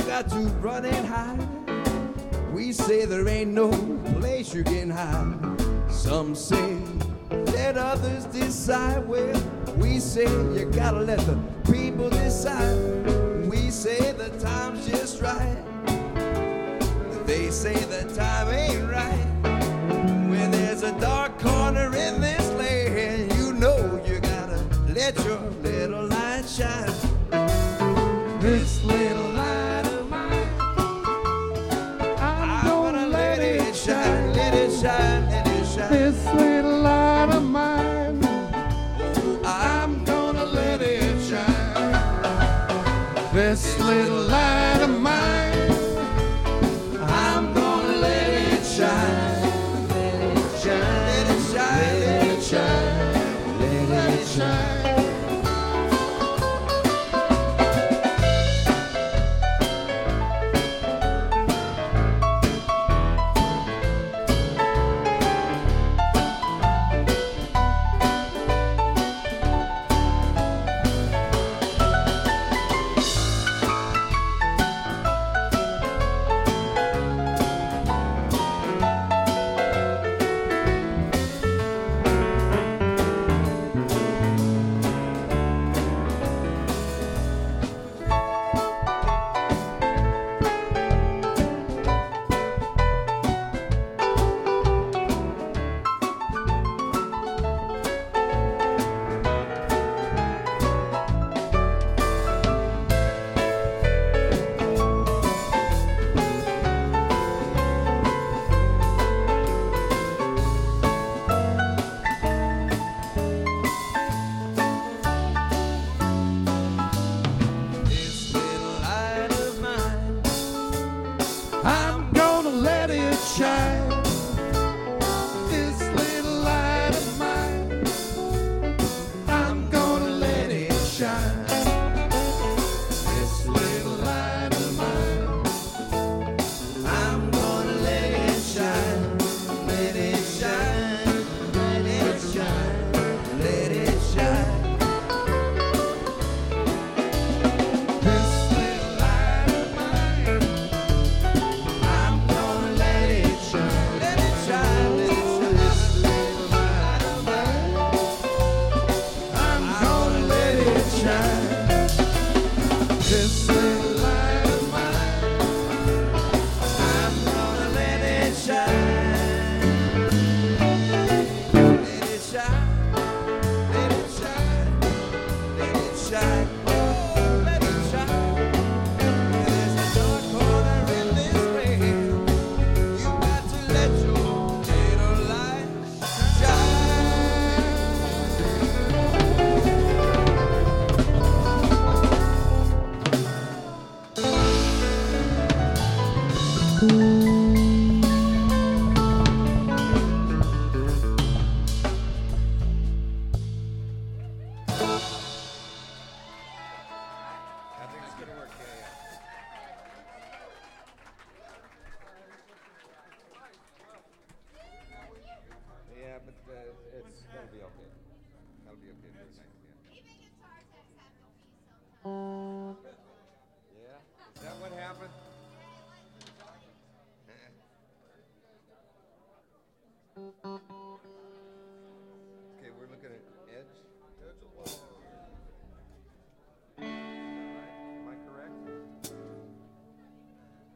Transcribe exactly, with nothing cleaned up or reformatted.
got to run and hide. We say there ain't no place you can hide. Some say let others decide. Well, we say you gotta let the people decide. We say the time's just right. They say the time ain't right. When there's a dark corner in this land, you know you gotta let your little light shine. This little light of mine, I'm, I'm gonna, gonna let, let it shine, let it shine, let it shine. This little light of mine, oh, I'm gonna let it shine. This little light of mine, I'm gonna let it shine, let it shine, let it shine, let it shine, let it shine. Uh,